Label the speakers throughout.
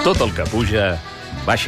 Speaker 1: Tot el que puja, baixa.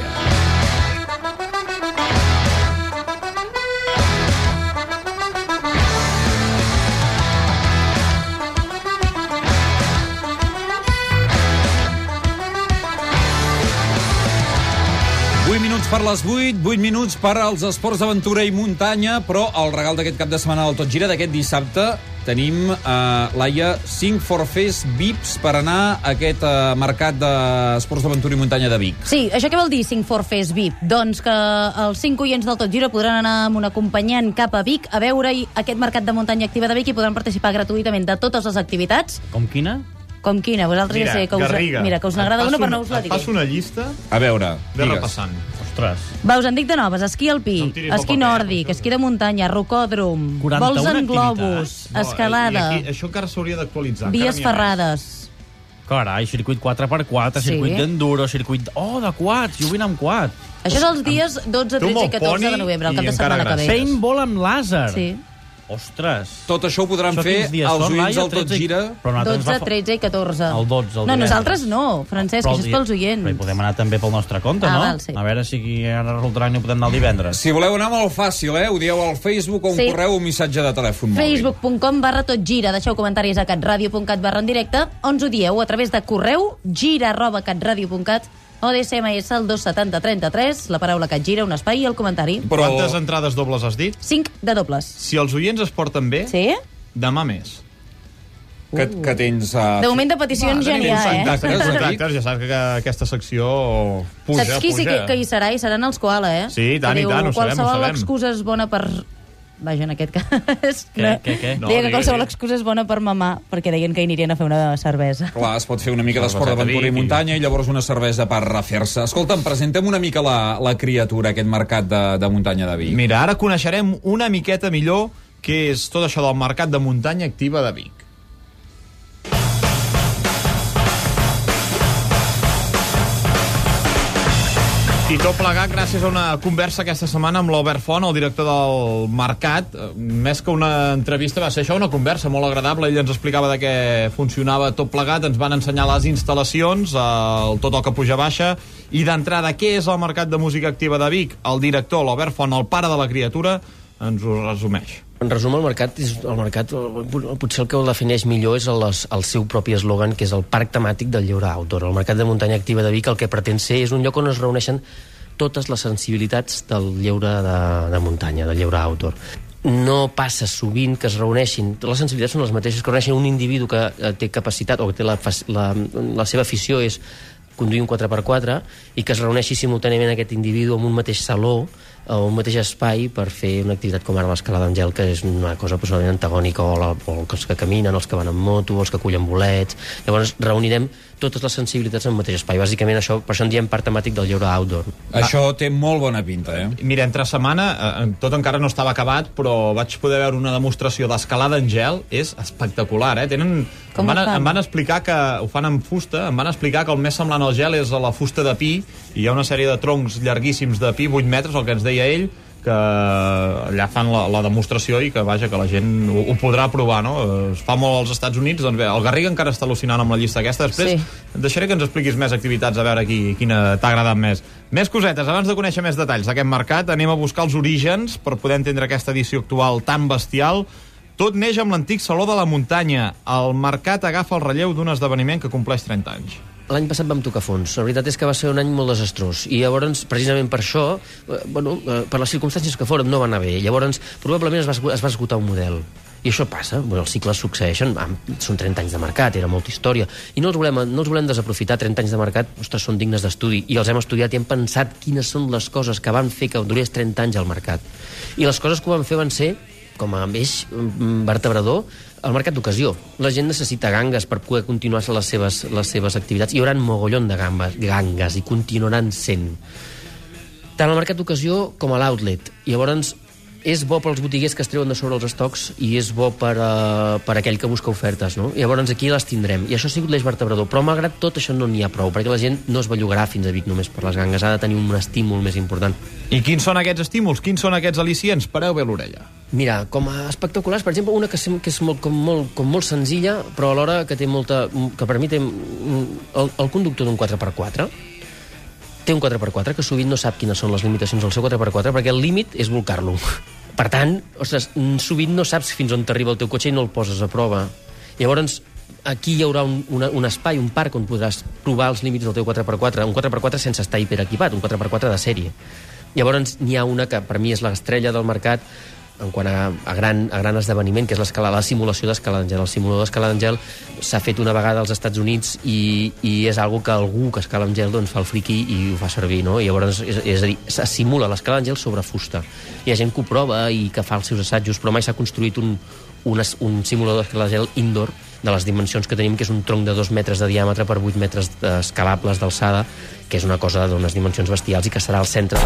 Speaker 2: Per les 8 minuts per als esports d'aventura i muntanya, però el regal d'aquest cap de setmana del Tot Gira d'aquest dissabte tenim, Laia, 5 forfers VIPs per anar a aquest mercat d'esports d'aventura i muntanya de Vic.
Speaker 3: Sí, això què vol dir 5 forfers VIP? Doncs que els 5 oients del Tot Gira podran anar amb un acompanyant cap a Vic a veure aquest mercat de muntanya activa de Vic i podran participar gratuïtament de totes les activitats.
Speaker 4: Com quina?
Speaker 3: Com quina? Vosaltres ja sé que us n'agrada una, però no us la diré.
Speaker 5: Passo una llista.
Speaker 2: A veure,
Speaker 5: ve repassant.
Speaker 4: Ostres.
Speaker 3: Va, us en dic de noves: esquí alpí, esquí nòrdic, esquí de muntanya, rocòdrom, vols en globus, escalada,
Speaker 5: això encara s'hauria d'actualitzar.
Speaker 3: vies ferrades.
Speaker 4: Carai, circuit 4x4, circuit d'enduro, circuit... Oh, de quads, jo vull anar amb quad.
Speaker 3: Això és els dies 12, 13 i 14 de novembre, el cap de setmana que ve.
Speaker 4: Paintball amb làser.
Speaker 3: Sí.
Speaker 4: Ostres.
Speaker 2: Tot això ho podran fer els oients del Tot Gira.
Speaker 3: 12, 13 i 14.
Speaker 4: El 12, el
Speaker 3: no, nosaltres no, Francesc, això és pels oients.
Speaker 4: Però hi podem anar també pel nostre compte, no?
Speaker 3: Val, sí.
Speaker 4: A veure si ara resultarà i podem anar el divendres.
Speaker 2: Si voleu anar molt fàcil, ho dieu al Facebook o un correu o un missatge de telèfon mòbil.
Speaker 3: Facebook.com/totgira. Deixeu comentaris a catradio.cat/en directe, o ens ho dieu a través de correu gira@catradio.cat o d'SMS al 27033, la paraula Catgira, un espai i el comentari.
Speaker 5: Però... Quantes entrades dobles has dit?
Speaker 3: 5 de dobles.
Speaker 5: Si els oients es porten bé,
Speaker 3: sí?
Speaker 5: Demà més.
Speaker 2: Que tens...
Speaker 3: De moment de peticions ja n'hi ha,
Speaker 5: Contactes, ja saps que aquesta secció puja.
Speaker 3: Saps qui sí que hi serà? Hi seran els koala,
Speaker 5: Sí, tant, i tant, ho sabem.
Speaker 3: Qualsevol excusa és bona per... Vaja, en aquest cas...
Speaker 4: Què?
Speaker 3: Deia que qualsevol excusa és bona per mamar, perquè deien que hi anirien a fer una cervesa.
Speaker 2: Clar, es pot fer una mica d'esport d'aventura i muntanya i llavors una cervesa per refer-se. Escolta'm, presentem una mica la criatura, aquest mercat de muntanya de Vic.
Speaker 5: Mira, ara coneixerem una miqueta millor què és tot això del mercat de muntanya activa de Vic. I tot plegat gràcies a una conversa aquesta setmana amb l'Albert Font, el director del mercat. Més que una entrevista va ser això, una conversa molt agradable. Ell ens explicava de què funcionava tot plegat, ens van ensenyar les instal·lacions, tot el que puja baixa, i d'entrada, què és el mercat de música activa de Vic? El director, l'Albert Font, el pare de la criatura, ens ho resumeix.
Speaker 6: En resum, el mercat, potser el que el defineix millor és el seu propi eslògan, que és el parc temàtic del lleure outdoor. El mercat de muntanya activa de Vic el que pretén ser és un lloc on es reuneixen totes les sensibilitats del lleure de muntanya, del lleure outdoor. No passa sovint que es reuneixin, les sensibilitats són les mateixes, que reuneixin un individu que té capacitat o que té la seva afició és conduir un 4x4 i que es reuneixi simultàniament aquest individu en un mateix saló o un mateix espai per fer una activitat com ara l'escalada amb gel, que és una cosa personalment antagònica, o els que caminen, els que van en moto, els que cullen bolets. Llavors reunirem totes les sensibilitats en un mateix espai. Bàsicament això, per això en diem parc temàtic del lleure outdoor.
Speaker 2: Això té molt bona pinta,
Speaker 5: Mira, entre setmana, tot encara no estava acabat, però vaig poder veure una demostració d'escalada en gel, és espectacular, Em van explicar que ho fan amb fusta, em van explicar que el més semblant al gel és a la fusta de pi, i hi ha una sèrie de troncs llarguíssims de pi, 8 metres, el que ens deia ell, que allà fan la demostració i que, vaja, que la gent ho podrà provar, no? Es fa molt als Estats Units, doncs bé, el Garriga encara està al·lucinant amb la llista aquesta. Després deixaré que ens expliquis més activitats, a veure quina t'ha agradat més. Més cosetes, abans de conèixer més detalls d'aquest mercat, anem a buscar els orígens per poder entendre aquesta edició actual tan bestial. Tot neix amb l'antic Saló de la Muntanya. El mercat agafa el relleu d'un esdeveniment que compleix 30 anys.
Speaker 6: L'any passat vam tocar fons. La veritat és que va ser un any molt desastrós. I llavors, precisament per això, per les circumstàncies que foren, no va anar bé. Llavors, probablement es va esgotar un model. I això passa, els cicles succeeixen, són 30 anys de mercat, era molta història, i no els volem desaprofitar. 30 anys de mercat, ostres, són dignes d'estudi, i els hem estudiat i hem pensat quines són les coses que van fer que durés 30 anys al mercat. I les coses que ho van fer van ser, com a eix vertebrador, el mercat d'ocasió. La gent necessita gangues per poder continuar les seves activitats. Hi haurà un mogollon de gangues i continuaran sent. Tant el mercat d'ocasió com a l'outlet. Llavors, és bo pels botiguers que es treuen de sobre els estocs i és bo per aquell que busca ofertes, no? Llavors aquí les tindrem. I això ha sigut l'eix vertebrador. Però malgrat tot això no n'hi ha prou, perquè la gent no es bellugarà fins a Vic només per les gangues. Ha de tenir un estímul més important.
Speaker 5: I quins són aquests estímuls? Quins són aquests al·licients? Pareu bé l'orella.
Speaker 6: Mira, com a espectaculars, per exemple, una que és molt senzilla, però alhora que té molta... que per mi té el conductor d'un 4x4, té un 4x4 que sovint no sap quines són les limitacions del seu 4x4 perquè el límit és volcar-lo. Per tant, ostres, sovint no saps fins on t'arriba el teu cotxe i no el poses a prova. Llavors, aquí hi haurà un espai, un parc on podràs provar els límits del teu 4x4, un 4x4 sense estar hiperequipat, un 4x4 de sèrie. Llavors, n'hi ha una que per mi és l'estrella del mercat en quant a gran esdeveniment, que és la simulació d'escalada d'Angel. El simulador d'escalada d'Angel s'ha fet una vegada als Estats Units i és algo que algú que escala Angel doncs, fa el friqui i ho fa servir, no? I llavors, és a dir, se simula l'escalada d'Angel sobre fusta. Hi ha gent que ho prova i que fa els seus assajos, però mai s'ha construït un simulador d'escalada d'Angel indoor de les dimensions que tenim, que és un tronc de 2 metres de diàmetre per 8 metres escalables d'alçada, que és una cosa d'unes dimensions bestials i que serà al centre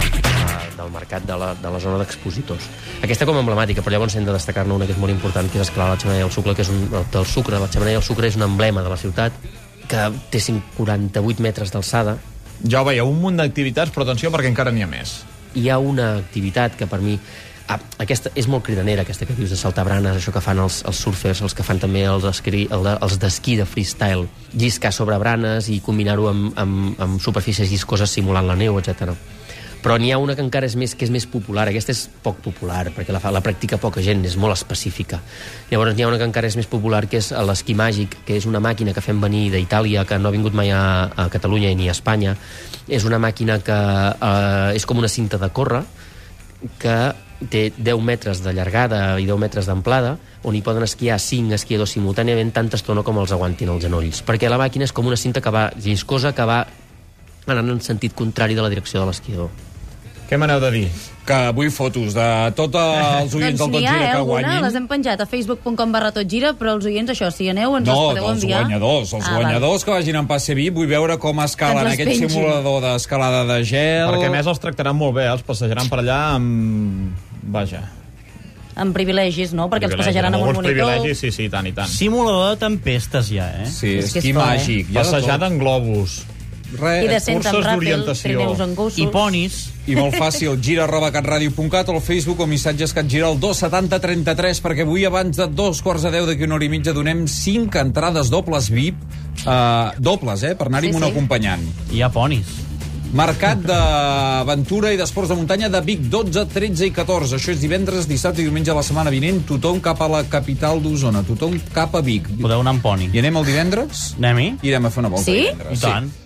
Speaker 6: del mercat de la zona d'expositors. Aquesta com a emblemàtica, però llavors hem de destacar-ne una que és molt important, que és escalar la Xemeneia del Sucre, que és del Sucre. La Xemeneia del Sucre és un emblema de la ciutat, que té 48 metres d'alçada.
Speaker 5: Ja ho veieu, un munt d'activitats, però atenció perquè encara n'hi ha més.
Speaker 6: Hi ha una activitat que per mi... aquesta és molt cridanera, aquesta que dius de saltar branes, això que fan els surfers, els que fan també els d'esquí de freestyle, lliscar sobre branes i combinar-ho amb superfícies lliscoses simulant la neu, etc. Però n'hi ha una que encara és més popular. Aquesta és poc popular, perquè la practica poca gent, és molt específica. Llavors n'hi ha una que encara és més popular, que és l'esquí màgic, que és una màquina que fem venir d'Itàlia, que no ha vingut mai a Catalunya ni a Espanya. És una màquina que és com una cinta de córrer, que té 10 metres de llargada i 10 metres d'amplada, on hi poden esquiar 5 esquiadors simultàniament tanta estona com els aguantin els genolls. Perquè la màquina és com una cinta que va lliscosa, que va anant en sentit contrari de la direcció de l'esquiador.
Speaker 5: Què m'aneu de dir?
Speaker 2: Que vull fotos de tots els oients del Tot Gira que guanyin.
Speaker 3: Les hem penjat a facebook.com/totgira, però els oients, això, si aneu, ens els podeu enviar.
Speaker 2: Els guanyadors que vagin en passe VIP. Vull veure com escalen aquest simulador d'escalada de gel.
Speaker 5: Perquè a més els tractaran molt bé, els passejaran per allà amb... Vaja.
Speaker 3: Amb privilegis, no? Perquè els passejaran amb un monitor.
Speaker 5: Privilegis, sí, tant i tant.
Speaker 4: Simulador de tempestes, ja, eh?
Speaker 2: Sí, esquí màgic.
Speaker 5: Passejada en globus.
Speaker 3: I descens amb ràpel, trineus en gossos.
Speaker 4: I ponis.
Speaker 2: I molt fàcil, gira@catradio.cat o al Facebook o missatges CatGira al 27033, perquè avui abans de 2:45 d'aquí una hora i mitja donem 5 entrades dobles VIP, dobles, per anar-hi amb un acompanyant.
Speaker 4: I hi ha ponis.
Speaker 2: Mercat d'aventura i d'esports de muntanya de Vic, 12, 13 i 14. Això és divendres, dissabte i diumenge de la setmana vinent. Tothom cap a la capital d'Osona, tothom cap a Vic.
Speaker 4: Podeu anar amb poni.
Speaker 2: I anem el divendres?
Speaker 4: Anem-hi?
Speaker 2: I anem a fer una volta
Speaker 3: sí?
Speaker 2: divendres.
Speaker 4: I tant.